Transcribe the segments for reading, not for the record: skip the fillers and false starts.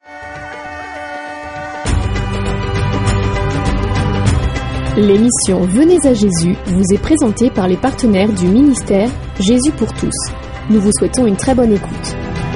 L'émission Venez à Jésus vous est présentée par les partenaires du ministère Jésus pour tous. Nous vous souhaitons une très bonne écoute.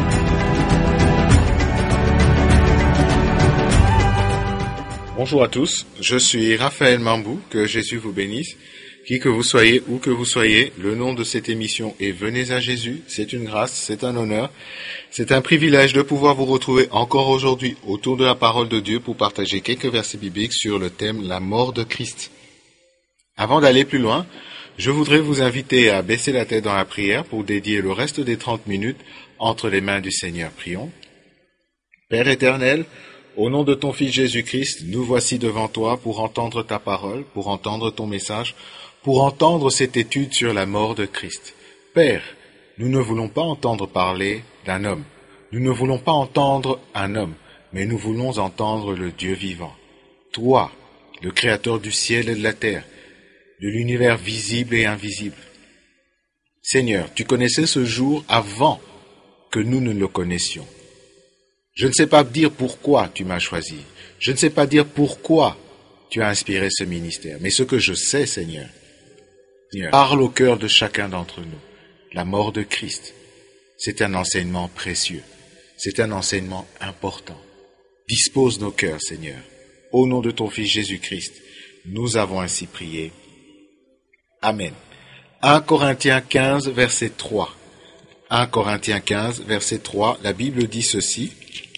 Bonjour à tous, je suis Raphaël Mambou, que Jésus vous bénisse. Qui que vous soyez, où que vous soyez, le nom de cette émission est Venez à Jésus. C'est une grâce, c'est un honneur, c'est un privilège de pouvoir vous retrouver encore aujourd'hui autour de la parole de Dieu pour partager quelques versets bibliques sur le thème la mort de Christ. Avant d'aller plus loin, je voudrais vous inviter à baisser la tête dans la prière pour dédier le reste des 30 minutes entre les mains du Seigneur. Prions. Père éternel, au nom de ton Fils Jésus-Christ, nous voici devant toi pour entendre ta parole, pour entendre ton message, pour entendre cette étude sur la mort de Christ. Père, nous ne voulons pas entendre parler d'un homme. Nous ne voulons pas entendre un homme, mais nous voulons entendre le Dieu vivant. Toi, le Créateur du ciel et de la terre, de l'univers visible et invisible. Seigneur, tu connaissais ce jour avant que nous ne le connaissions. Je ne sais pas dire pourquoi tu m'as choisi. Je ne sais pas dire pourquoi tu as inspiré ce ministère. Mais ce que je sais, Seigneur, parle au cœur de chacun d'entre nous. La mort de Christ, c'est un enseignement précieux. C'est un enseignement important. Dispose nos cœurs, Seigneur. Au nom de ton Fils Jésus-Christ, nous avons ainsi prié. Amen. 1 Corinthiens 15, verset 3. 1 Corinthiens 15, verset 3. La Bible dit ceci.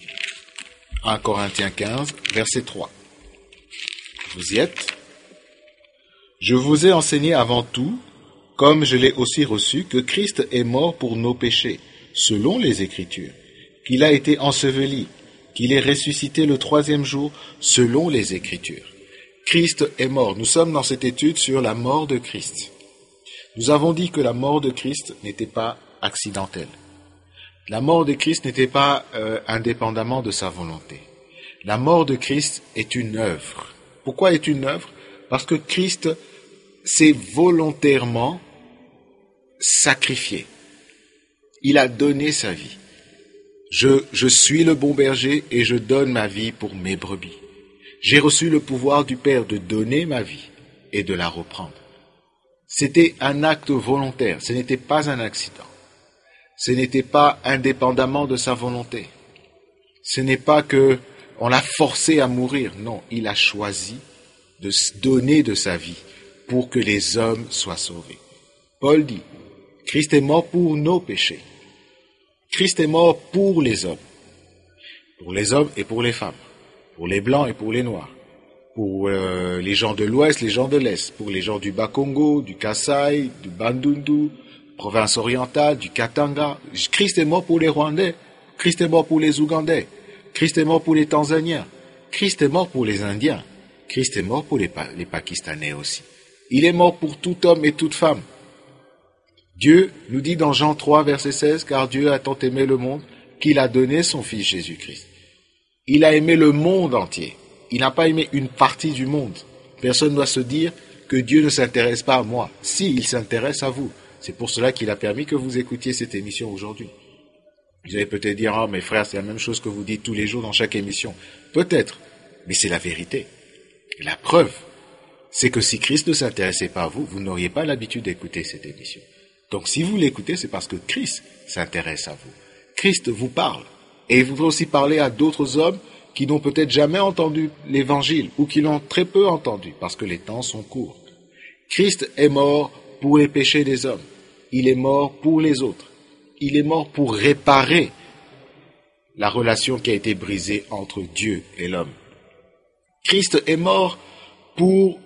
1 Corinthiens 15, verset 3. Vous y êtes? Je vous ai enseigné avant tout, comme je l'ai aussi reçu, que Christ est mort pour nos péchés, selon les Écritures, qu'il a été enseveli, qu'il est ressuscité le 3e jour, selon les Écritures. Christ est mort. Nous sommes dans cette étude sur la mort de Christ. Nous avons dit que la mort de Christ n'était pas accidentelle. La mort de Christ n'était pas indépendamment de sa volonté. La mort de Christ est une œuvre. Pourquoi est une œuvre? Parce que Christ s'est volontairement sacrifié. Il a donné sa vie. Je suis le bon berger et je donne ma vie pour mes brebis. J'ai reçu le pouvoir du Père de donner ma vie et de la reprendre. C'était un acte volontaire, ce n'était pas un accident. Ce n'était pas indépendamment de sa volonté. Ce n'est pas que on l'a forcé à mourir. Non, il a choisi de se donner de sa vie pour que les hommes soient sauvés. Paul dit, Christ est mort pour nos péchés. Christ est mort pour les hommes et pour les femmes, pour les blancs et pour les noirs, pour les gens de l'Ouest, les gens de l'Est, pour les gens du Bas-Congo, du Kasaï, du Bandundu, province orientale, du Katanga. Christ est mort pour les Rwandais, Christ est mort pour les Ougandais, Christ est mort pour les Tanzaniens, Christ est mort pour les Indiens, Christ est mort pour les Pakistanais aussi. Il est mort pour tout homme et toute femme. Dieu nous dit dans Jean 3, verset 16, « Car Dieu a tant aimé le monde qu'il a donné son Fils Jésus-Christ. » Il a aimé le monde entier. Il n'a pas aimé une partie du monde. Personne ne doit se dire que Dieu ne s'intéresse pas à moi. Si, il s'intéresse à vous. C'est pour cela qu'il a permis que vous écoutiez cette émission aujourd'hui. Vous allez peut-être dire, « Ah, mes frères, c'est la même chose que vous dites tous les jours dans chaque émission. » Peut-être, mais c'est la vérité. Et la preuve, c'est que si Christ ne s'intéressait pas à vous, vous n'auriez pas l'habitude d'écouter cette émission. Donc si vous l'écoutez, c'est parce que Christ s'intéresse à vous. Christ vous parle. Et il voudrait aussi parler à d'autres hommes qui n'ont peut-être jamais entendu l'évangile ou qui l'ont très peu entendu parce que les temps sont courts. Christ est mort pour les péchés des hommes. Il est mort pour les autres. Il est mort pour réparer la relation qui a été brisée entre Dieu et l'homme. Christ est mort pour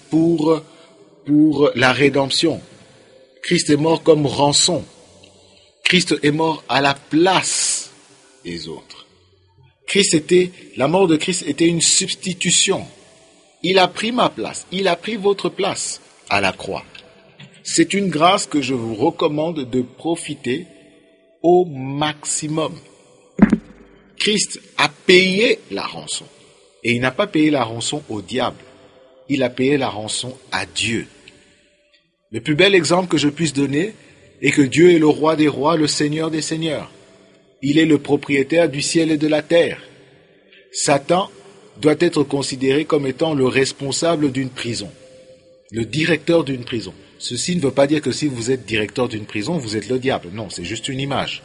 la rédemption. Christ est mort comme rançon. Christ est mort à la place des autres. La mort de Christ était une substitution. Il a pris ma place. Il a pris votre place à la croix. C'est une grâce que je vous recommande de profiter au maximum. Christ a payé la rançon. Et il n'a pas payé la rançon au diable. Il a payé la rançon à Dieu. Le plus bel exemple que je puisse donner est que Dieu est le roi des rois, le Seigneur des seigneurs. Il est le propriétaire du ciel et de la terre. Satan doit être considéré comme étant le responsable d'une prison, le directeur d'une prison. Ceci ne veut pas dire que si vous êtes directeur d'une prison, vous êtes le diable. Non, c'est juste une image.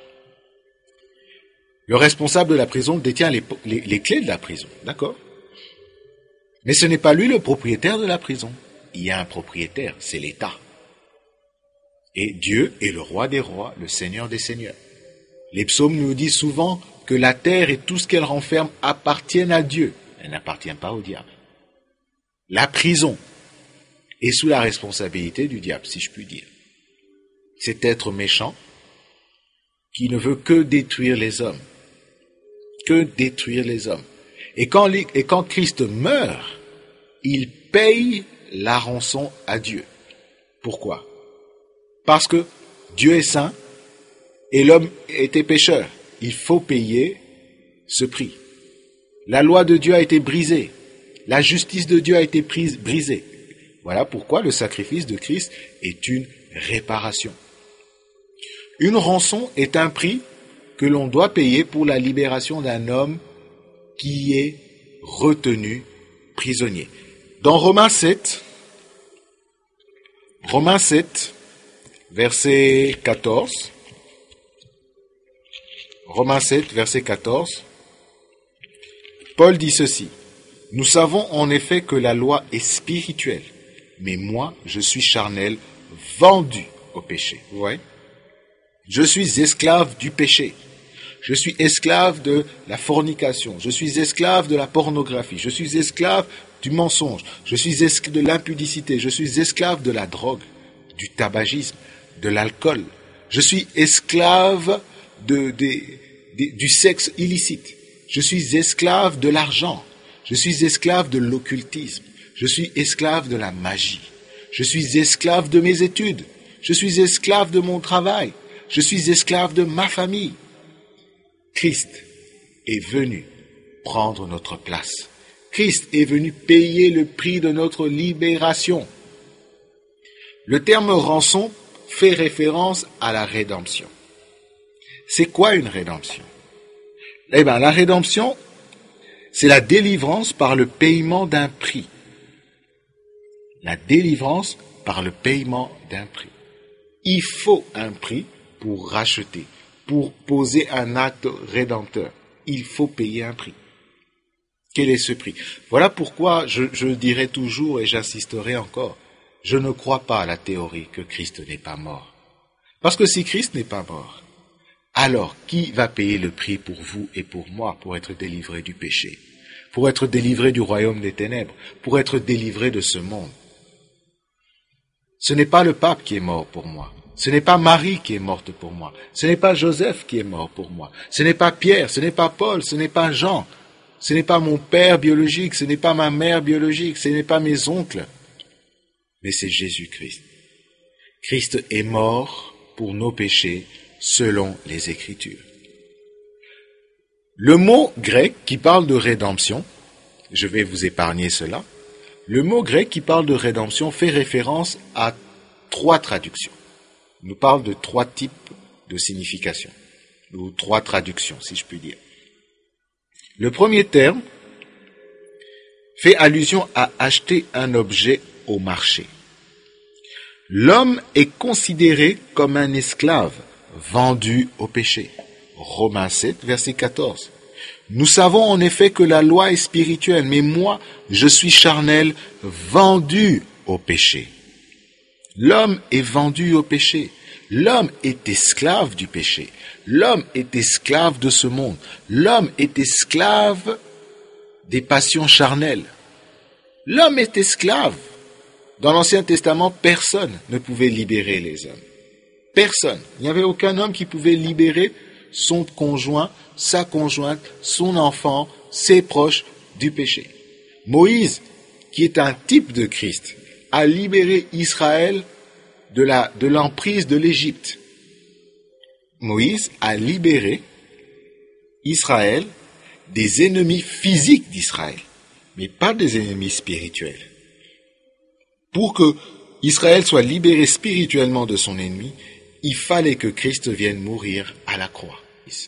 Le responsable de la prison détient les clés de la prison, d'accord? Mais ce n'est pas lui le propriétaire de la prison. Il y a un propriétaire, c'est l'État. Et Dieu est le roi des rois, le Seigneur des seigneurs. Les psaumes nous disent souvent que la terre et tout ce qu'elle renferme appartiennent à Dieu. Elle n'appartient pas au diable. La prison est sous la responsabilité du diable, si je puis dire. Cet être méchant qui ne veut que détruire les hommes. Que détruire les hommes. Et quand Christ meurt, il paye la rançon à Dieu. Pourquoi? Parce que Dieu est saint et l'homme était pécheur. Il faut payer ce prix. La loi de Dieu a été brisée. La justice de Dieu a été brisée. Voilà pourquoi le sacrifice de Christ est une réparation. Une rançon est un prix que l'on doit payer pour la libération d'un homme qui est retenu prisonnier. Dans Romains 7, verset 14, Romains 7, verset 14, Paul dit ceci: « Nous savons en effet que la loi est spirituelle, mais moi, je suis charnel, vendu au péché. » Vous voyez ? Je suis esclave du péché. Je suis esclave de la fornication. Je suis esclave de la pornographie. Je suis esclave du mensonge. Je suis esclave de l'impudicité. Je suis esclave de la drogue, du tabagisme, de l'alcool. Je suis esclave du sexe illicite. Je suis esclave de l'argent. Je suis esclave de l'occultisme. Je suis esclave de la magie. Je suis esclave de mes études. Je suis esclave de mon travail. Je suis esclave de ma famille. Christ est venu prendre notre place. Christ est venu payer le prix de notre libération. Le terme rançon fait référence à la rédemption. C'est quoi une rédemption? Eh bien, la rédemption, c'est la délivrance par le paiement d'un prix. La délivrance par le paiement d'un prix. Il faut un prix pour racheter, pour poser un acte rédempteur. Il faut payer un prix. Quel est ce prix? Voilà pourquoi je dirai toujours et j'insisterai encore, je ne crois pas à la théorie que Christ n'est pas mort. Parce que si Christ n'est pas mort, alors qui va payer le prix pour vous et pour moi pour être délivré du péché, pour être délivré du royaume des ténèbres, pour être délivré de ce monde? Ce n'est pas le pape qui est mort pour moi. Ce n'est pas Marie qui est morte pour moi. Ce n'est pas Joseph qui est mort pour moi. Ce n'est pas Pierre, ce n'est pas Paul, ce n'est pas Jean. Ce n'est pas mon père biologique, ce n'est pas ma mère biologique, ce n'est pas mes oncles. Mais c'est Jésus-Christ. Christ est mort pour nos péchés selon les Écritures. Le mot grec qui parle de rédemption, je vais vous épargner cela, le mot grec qui parle de rédemption fait référence à 3 traductions. Il nous parle de 3 types de signification, ou 3 traductions, si je puis dire. Le premier terme fait allusion à acheter un objet au marché. L'homme est considéré comme un esclave vendu au péché. Romains 7, verset 14. Nous savons en effet que la loi est spirituelle, mais moi, je suis charnel, vendu au péché. L'homme est vendu au péché. L'homme est esclave du péché. L'homme est esclave de ce monde. L'homme est esclave des passions charnelles. L'homme est esclave. Dans l'Ancien Testament, personne ne pouvait libérer les hommes. Personne. Il n'y avait aucun homme qui pouvait libérer son conjoint, sa conjointe, son enfant, ses proches du péché. Moïse, qui est un type de Christ, a libéré Israël de l'emprise de l'Égypte. Moïse a libéré Israël des ennemis physiques d'Israël, mais pas des ennemis spirituels. Pour que Israël soit libéré spirituellement de son ennemi, il fallait que Christ vienne mourir à la croix.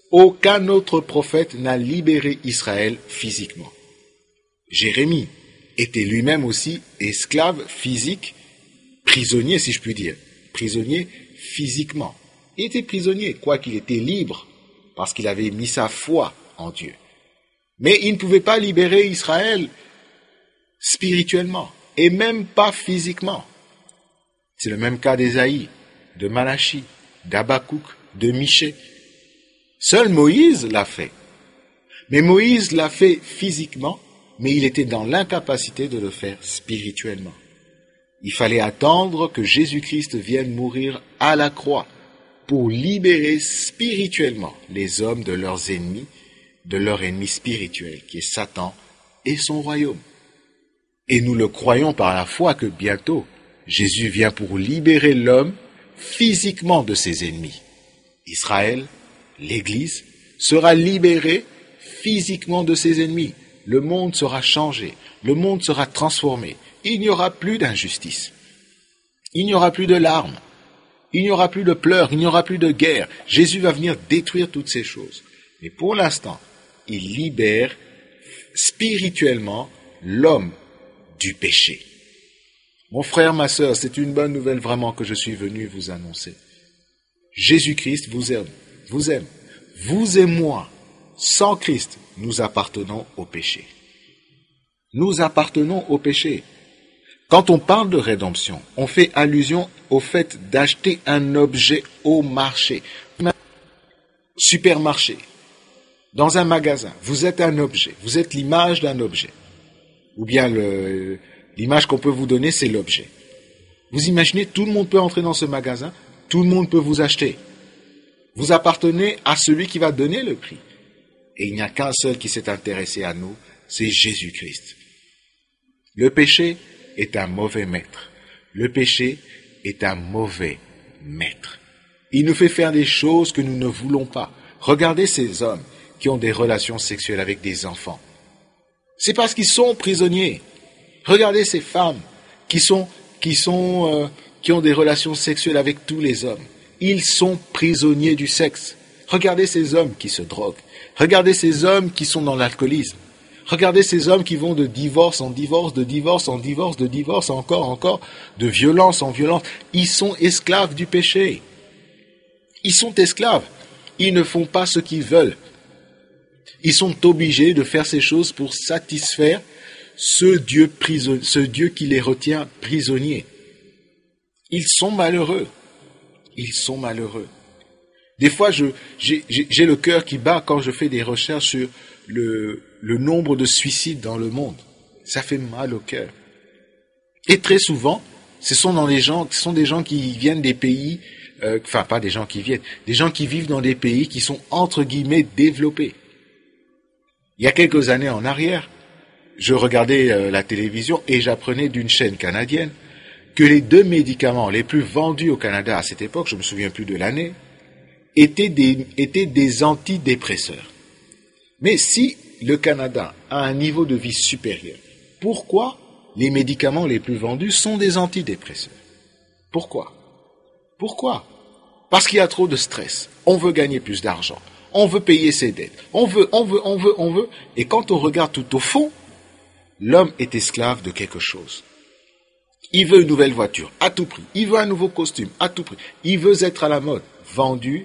Aucun autre prophète n'a libéré Israël physiquement. Jérémie était lui-même aussi esclave physique, prisonnier si je puis dire, prisonnier physiquement. Il était prisonnier, quoiqu'il était libre, parce qu'il avait mis sa foi en Dieu. Mais il ne pouvait pas libérer Israël spirituellement, et même pas physiquement. C'est le même cas d'Ésaïe, de Malachie, d'Habakkuk, de Michée. Seul Moïse l'a fait. Mais Moïse l'a fait physiquement, mais il était dans l'incapacité de le faire spirituellement. Il fallait attendre que Jésus-Christ vienne mourir à la croix pour libérer spirituellement les hommes de leurs ennemis, de leur ennemi spirituel, qui est Satan et son royaume. Et nous le croyons par la foi que bientôt, Jésus vient pour libérer l'homme physiquement de ses ennemis. Israël, l'Église, sera libérée physiquement de ses ennemis. Le monde sera changé, le monde sera transformé. Il n'y aura plus d'injustice. Il n'y aura plus de larmes. Il n'y aura plus de pleurs, il n'y aura plus de guerre. Jésus va venir détruire toutes ces choses. Mais pour l'instant, il libère spirituellement l'homme du péché. Mon frère, ma sœur, c'est une bonne nouvelle vraiment que je suis venu vous annoncer. Jésus-Christ vous aime, vous aime. Vous et moi, sans Christ, nous appartenons au péché. Nous appartenons au péché. Quand on parle de rédemption, on fait allusion au fait d'acheter un objet au marché, supermarché, dans un magasin. Vous êtes un objet, vous êtes l'image d'un objet. Ou bien l'image qu'on peut vous donner, c'est l'objet. Vous imaginez, tout le monde peut entrer dans ce magasin, tout le monde peut vous acheter. Vous appartenez à celui qui va donner le prix. Et il n'y a qu'un seul qui s'est intéressé à nous, c'est Jésus-Christ. Le péché est un mauvais maître. Le péché est un mauvais maître. Il nous fait faire des choses que nous ne voulons pas. Regardez ces hommes qui ont des relations sexuelles avec des enfants. C'est parce qu'ils sont prisonniers. Regardez ces femmes qui ont des relations sexuelles avec tous les hommes. Ils sont prisonniers du sexe. Regardez ces hommes qui se droguent. Regardez ces hommes qui sont dans l'alcoolisme. Regardez ces hommes qui vont de divorce en divorce, de divorce en divorce, de divorce encore, de violence en violence. Ils sont esclaves du péché. Ils sont esclaves. Ils ne font pas ce qu'ils veulent. Ils sont obligés de faire ces choses pour satisfaire ce Dieu qui les retient prisonniers. Ils sont malheureux. Ils sont malheureux. Des fois, j'ai le cœur qui bat quand je fais des recherches sur le nombre de suicides dans le monde. Ça fait mal au cœur. Et très souvent, ce sont des gens qui viennent des pays, pas des gens qui viennent, des gens qui vivent dans des pays qui sont entre guillemets développés. Il y a quelques années en arrière, je regardais la télévision et j'apprenais d'une chaîne canadienne que les 2 médicaments les plus vendus au Canada à cette époque, je me souviens plus de l'année, étaient des antidépresseurs. Mais si le Canada a un niveau de vie supérieur, pourquoi les médicaments les plus vendus sont des antidépresseurs? Pourquoi? Parce qu'il y a trop de stress. On veut gagner plus d'argent. On veut payer ses dettes. On veut. Et quand on regarde tout au fond, l'homme est esclave de quelque chose. Il veut une nouvelle voiture, à tout prix. Il veut un nouveau costume, à tout prix. Il veut être à la mode. Vendu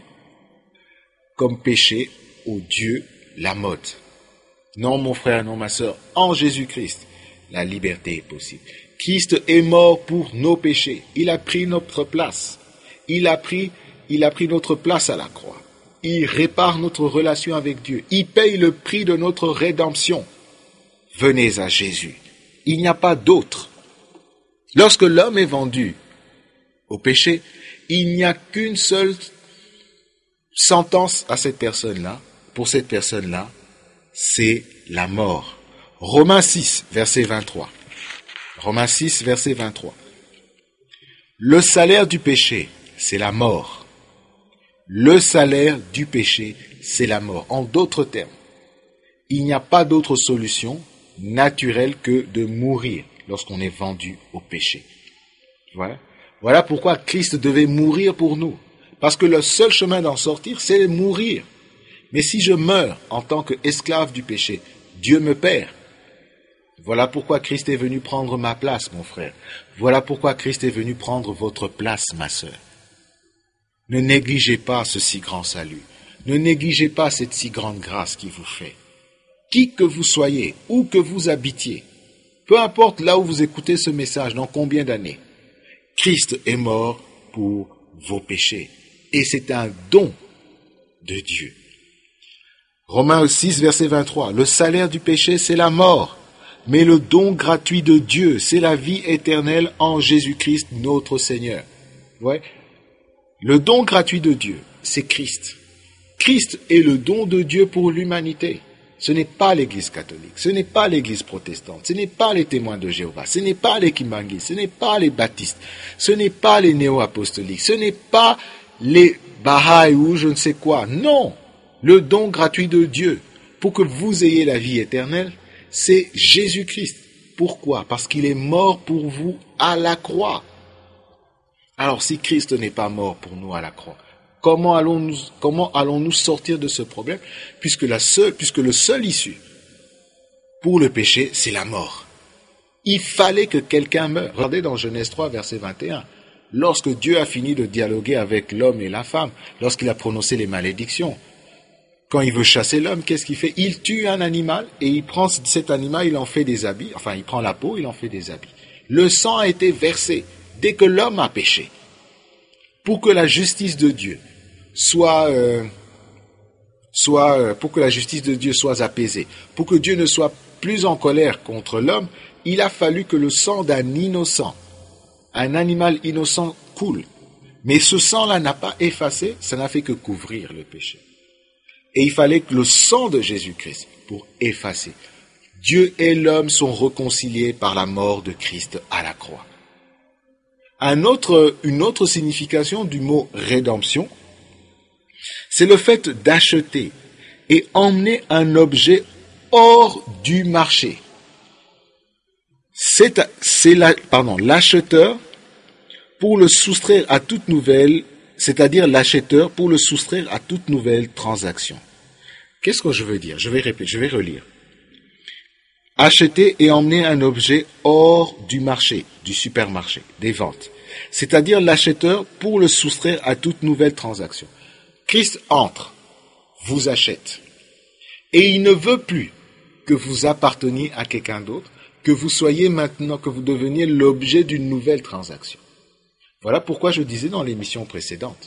comme péché au Dieu, la mode. Non, mon frère, non, ma sœur, en Jésus-Christ, la liberté est possible. Christ est mort pour nos péchés. Il a pris notre place. Il a pris notre place à la croix. Il répare notre relation avec Dieu. Il paye le prix de notre rédemption. Venez à Jésus. Il n'y a pas d'autre. Lorsque l'homme est vendu au péché, il n'y a qu'une seule sentence à cette personne-là. Pour cette personne-là, c'est la mort. Romains 6, verset 23. Romains 6, verset 23. Le salaire du péché, c'est la mort. Le salaire du péché, c'est la mort. En d'autres termes, il n'y a pas d'autre solution naturelle que de mourir lorsqu'on est vendu au péché. Voilà pourquoi Christ devait mourir pour nous. Parce que le seul chemin d'en sortir, c'est mourir. Mais si je meurs en tant qu'esclave du péché, Dieu me perd. Voilà pourquoi Christ est venu prendre ma place, mon frère. Voilà pourquoi Christ est venu prendre votre place, ma sœur. Ne négligez pas ce si grand salut. Ne négligez pas cette si grande grâce qui vous fait. Qui que vous soyez, où que vous habitiez, peu importe là où vous écoutez ce message, dans combien d'années, Christ est mort pour vos péchés. Et c'est un don de Dieu. Romains 6, verset 23. Le salaire du péché, c'est la mort. Mais le don gratuit de Dieu, c'est la vie éternelle en Jésus-Christ, notre Seigneur. Ouais. Le don gratuit de Dieu, c'est Christ. Christ est le don de Dieu pour l'humanité. Ce n'est pas l'Église catholique, ce n'est pas l'Église protestante, ce n'est pas les témoins de Jéhovah, ce n'est pas les Kimbanguis, ce n'est pas les baptistes, ce n'est pas les néo-apostoliques, ce n'est pas les Baha'i ou je ne sais quoi. Non, le don gratuit de Dieu pour que vous ayez la vie éternelle, c'est Jésus-Christ. Pourquoi? Parce qu'il est mort pour vous à la croix. Alors si Christ n'est pas mort pour nous à la croix, comment allons-nous sortir de ce problème, puisque le seul issue pour le péché, c'est la mort. Il fallait que quelqu'un meure. Regardez dans Genèse 3, verset 21. Lorsque Dieu a fini de dialoguer avec l'homme et la femme, lorsqu'il a prononcé les malédictions, quand il veut chasser l'homme, qu'est-ce qu'il fait? Il tue un animal et il prend cet animal, il en fait des habits. Enfin, il prend la peau, il en fait des habits. Le sang a été versé dès que l'homme a péché. Pour que la justice de Dieu soit apaisée, pour que Dieu ne soit plus en colère contre l'homme, il a fallu que le sang d'un innocent, un animal innocent, coule. Mais ce sang-là n'a pas effacé, ça n'a fait que couvrir le péché. Et il fallait que le sang de Jésus-Christ pour effacer. Dieu et l'homme sont réconciliés par la mort de Christ à la croix. Une autre signification du mot rédemption, c'est le fait d'acheter et emmener un objet hors du marché. L'acheteur pour le soustraire à toute nouvelle, c'est-à-dire l'acheteur pour le soustraire à toute nouvelle transaction. Qu'est-ce que je veux dire? Je vais relire. Acheter et emmener un objet hors du marché, du supermarché, des ventes. C'est-à-dire l'acheteur pour le soustraire à toute nouvelle transaction. Christ entre, vous achète. Et il ne veut plus que vous apparteniez à quelqu'un d'autre, que vous soyez maintenant, que vous deveniez l'objet d'une nouvelle transaction. Voilà pourquoi je disais dans l'émission précédente.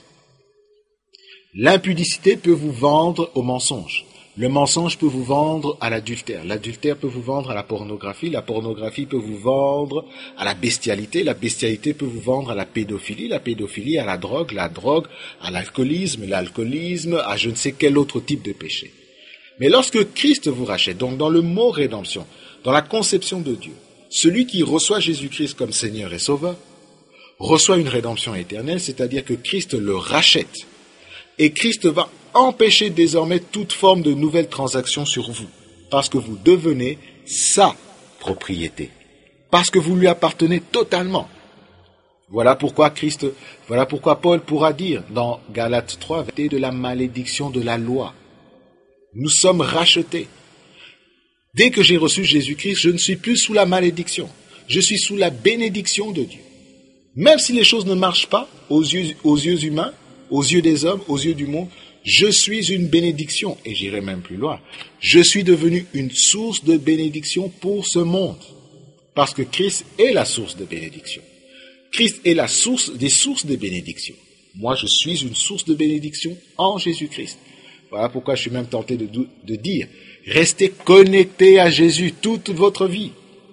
L'impudicité peut vous vendre au mensonge. Le mensonge peut vous vendre à l'adultère. L'adultère peut vous vendre à la pornographie. La pornographie peut vous vendre à la bestialité. La bestialité peut vous vendre à la pédophilie. La pédophilie à la drogue à l'alcoolisme. L'alcoolisme à je ne sais quel autre type de péché. Mais lorsque Christ vous rachète, donc dans le mot rédemption, dans la conception de Dieu, celui qui reçoit Jésus-Christ comme Seigneur et Sauveur, reçoit une rédemption éternelle, c'est-à-dire que Christ le rachète. Et Christ va empêcher désormais toute forme de nouvelle transaction sur vous, parce que vous devenez sa propriété, parce que vous lui appartenez totalement. Voilà pourquoi Paul pourra dire dans Galates 3, de la malédiction de la loi. Nous sommes rachetés. Dès que j'ai reçu Jésus-Christ, je ne suis plus sous la malédiction, je suis sous la bénédiction de Dieu. Même si les choses ne marchent pas aux yeux humains, aux yeux des hommes, aux yeux du monde, je suis une bénédiction, et j'irai même plus loin. Je suis devenu une source de bénédiction pour ce monde, parce que Christ est la source de bénédiction. Christ est la source des sources de bénédiction. Moi, je suis une source de bénédiction en Jésus-Christ. Voilà pourquoi je suis même tenté de dire, restez connectés à Jésus toute votre vie.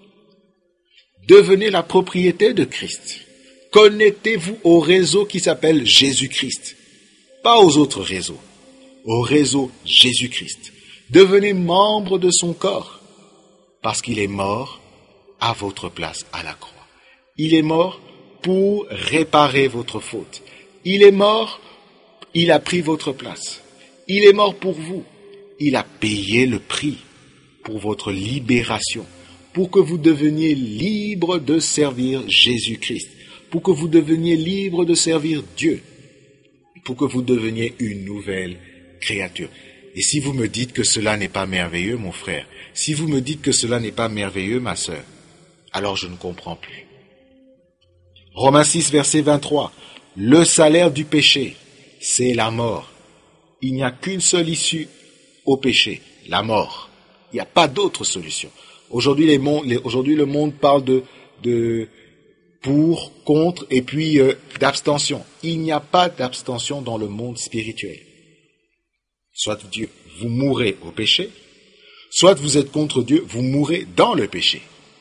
Devenez la propriété de Christ. Connectez-vous au réseau qui s'appelle Jésus-Christ. Pas aux autres réseaux. Au réseau Jésus-Christ. Devenez membre de son corps. Parce qu'il est mort à votre place à la croix. Il est mort pour réparer votre faute. Il est mort, il a pris votre place. Il est mort pour vous. Il a payé le prix pour votre libération. Pour que vous deveniez libre de servir Jésus-Christ. Pour que vous deveniez libre de servir Dieu, pour que vous deveniez une nouvelle créature. Et si vous me dites que cela n'est pas merveilleux, mon frère, si vous me dites que cela n'est pas merveilleux, ma sœur, alors je ne comprends plus. Romains 6, verset 23. Le salaire du péché, c'est la mort. Il n'y a qu'une seule issue au péché, la mort. Il n'y a pas d'autre solution. Aujourd'hui, le monde parle de pour, contre et puis d'abstention. Il n'y a pas d'abstention dans le monde spirituel. Soit Dieu, vous mourrez au péché, soit vous êtes contre Dieu, vous mourrez dans le péché.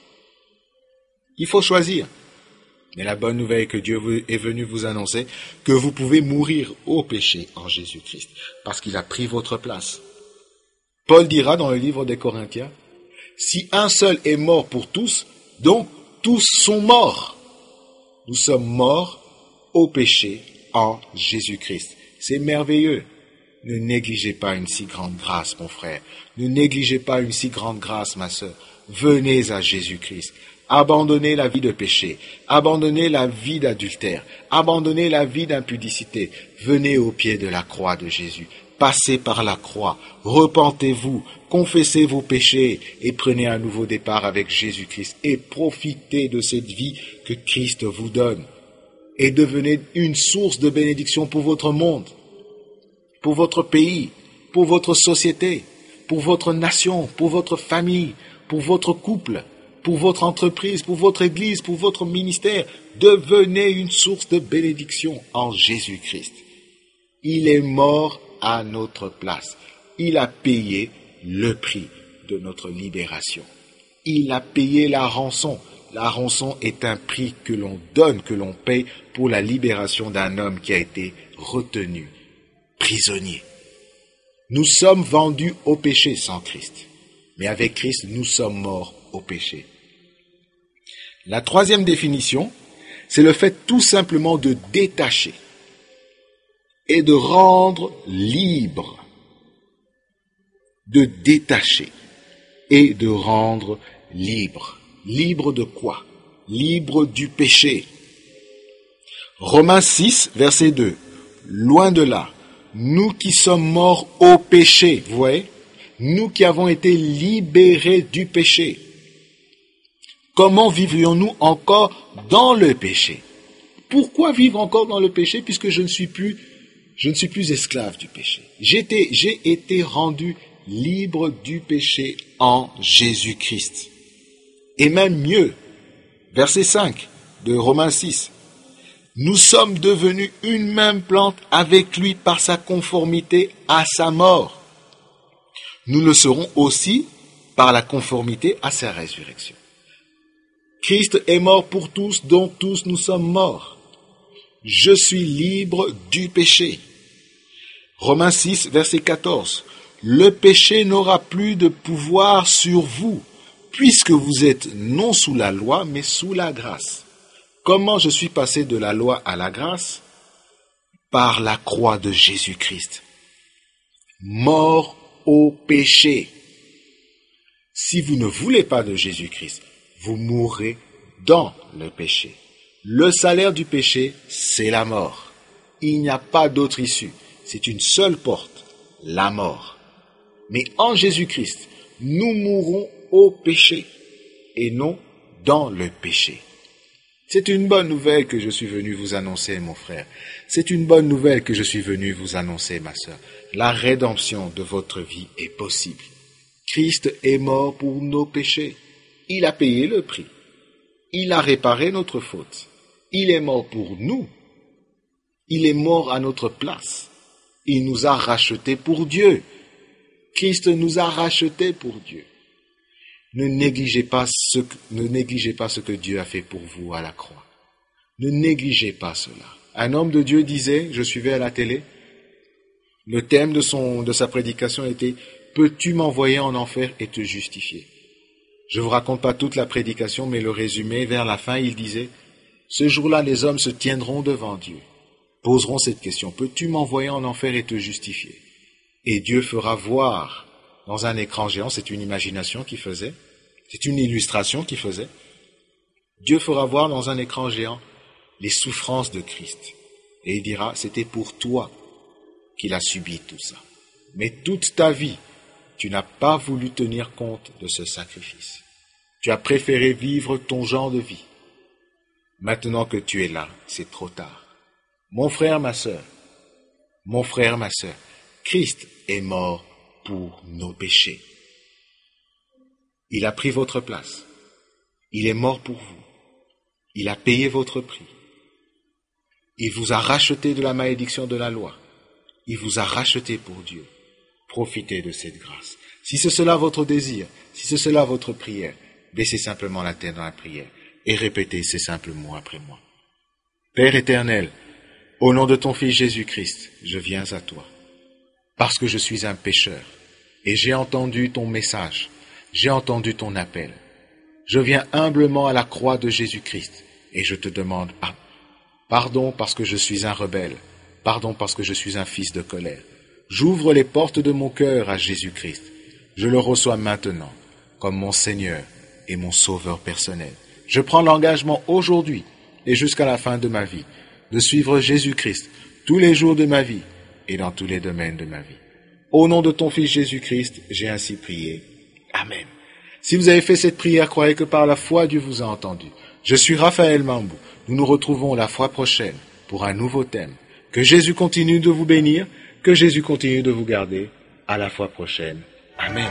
Il faut choisir. Mais la bonne nouvelle est que Dieu est venu vous annoncer que vous pouvez mourir au péché en Jésus-Christ, parce qu'il a pris votre place. Paul dira dans le livre des Corinthiens, si un seul est mort pour tous, donc tous sont morts. Nous sommes morts au péché en Jésus-Christ. C'est merveilleux. Ne négligez pas une si grande grâce, mon frère. Ne négligez pas une si grande grâce, ma sœur. Venez à Jésus-Christ. Abandonnez la vie de péché. Abandonnez la vie d'adultère. Abandonnez la vie d'impudicité. Venez au pied de la croix de Jésus. Passez par la croix. Repentez-vous. Confessez vos péchés et prenez un nouveau départ avec Jésus-Christ. Et profitez de cette vie que Christ vous donne. Et devenez une source de bénédiction pour votre monde, pour votre pays, pour votre société, pour votre nation, pour votre famille, pour votre couple, pour votre entreprise, pour votre église, pour votre ministère. Devenez une source de bénédiction en Jésus-Christ. Il est mort à notre place. Il a payé le prix de notre libération. Il a payé la rançon. La rançon est un prix que l'on donne, que l'on paye pour la libération d'un homme qui a été retenu, prisonnier. Nous sommes vendus au péché sans Christ. Mais avec Christ, nous sommes morts au péché. La troisième définition, c'est le fait tout simplement de détacher et de rendre libre. De détacher et de rendre libre. Libre de quoi? Libre du péché. Romains 6, verset 2. Loin de là, nous qui sommes morts au péché, vous voyez, nous qui avons été libérés du péché, comment vivrions-nous encore dans le péché? Pourquoi vivre encore dans le péché puisque je ne suis plus esclave du péché? J'ai été rendu libre du péché en Jésus-Christ. Et même mieux, verset 5 de Romains 6. Nous sommes devenus une même plante avec lui par sa conformité à sa mort. Nous le serons aussi par la conformité à sa résurrection. Christ est mort pour tous, donc tous nous sommes morts. Je suis libre du péché. Romains 6, verset 14. Le péché n'aura plus de pouvoir sur vous, puisque vous êtes non sous la loi, mais sous la grâce. Comment je suis passé de la loi à la grâce? Par la croix de Jésus-Christ. Mort au péché. Si vous ne voulez pas de Jésus-Christ, vous mourrez dans le péché. Le salaire du péché, c'est la mort. Il n'y a pas d'autre issue. C'est une seule porte, la mort. Mais en Jésus-Christ, nous mourrons au péché et non dans le péché. C'est une bonne nouvelle que je suis venu vous annoncer, mon frère. C'est une bonne nouvelle que je suis venu vous annoncer, ma sœur. La rédemption de votre vie est possible. Christ est mort pour nos péchés. Il a payé le prix. Il a réparé notre faute. Il est mort pour nous. Il est mort à notre place. Il nous a rachetés pour Dieu. Christ nous a rachetés pour Dieu. Ne négligez pas ce que Dieu a fait pour vous à la croix. Ne négligez pas cela. Un homme de Dieu disait, je suivais à la télé, le thème de sa prédication était « Peux-tu m'envoyer en enfer et te justifier ?» Je ne vous raconte pas toute la prédication, mais le résumé, vers la fin, il disait « Ce jour-là, les hommes se tiendront devant Dieu, poseront cette question, peux-tu m'envoyer en enfer et te justifier ?» Et Dieu fera voir dans un écran géant, c'est une imagination qu'il faisait, c'est une illustration qu'il faisait. Dieu fera voir dans un écran géant les souffrances de Christ. Et il dira, c'était pour toi qu'il a subi tout ça. Mais toute ta vie, tu n'as pas voulu tenir compte de ce sacrifice. Tu as préféré vivre ton genre de vie. Maintenant que tu es là, c'est trop tard. Mon frère, ma sœur, Christ est mort pour nos péchés. Il a pris votre place. Il est mort pour vous. Il a payé votre prix. Il vous a racheté de la malédiction de la loi. Il vous a racheté pour Dieu. Profitez de cette grâce. Si c'est cela votre désir, si c'est cela votre prière, baissez simplement la tête dans la prière et répétez ces simples mots après moi. Père éternel, au nom de ton Fils Jésus-Christ, je viens à toi, parce que je suis un pécheur, et j'ai entendu ton message, j'ai entendu ton appel. Je viens humblement à la croix de Jésus-Christ, et je te demande pardon parce que je suis un rebelle, pardon parce que je suis un fils de colère. J'ouvre les portes de mon cœur à Jésus-Christ. Je le reçois maintenant comme mon Seigneur et mon Sauveur personnel. Je prends l'engagement aujourd'hui et jusqu'à la fin de ma vie de suivre Jésus-Christ tous les jours de ma vie et dans tous les domaines de ma vie. Au nom de ton Fils Jésus-Christ, j'ai ainsi prié. Amen. Si vous avez fait cette prière, croyez que par la foi, Dieu vous a entendu. Je suis Raphaël Mambou. Nous nous retrouvons la fois prochaine pour un nouveau thème. Que Jésus continue de vous bénir, que Jésus continue de vous garder. À la fois prochaine. Amen.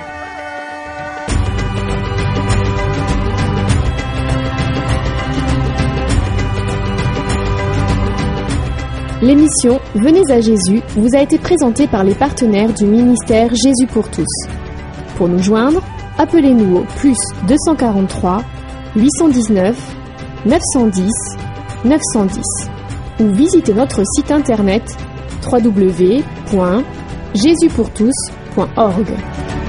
L'émission Venez à Jésus vous a été présentée par les partenaires du ministère Jésus pour tous. Pour nous joindre, appelez-nous au +243 819 910 910 ou visitez notre site internet www.jesuspourtous.org.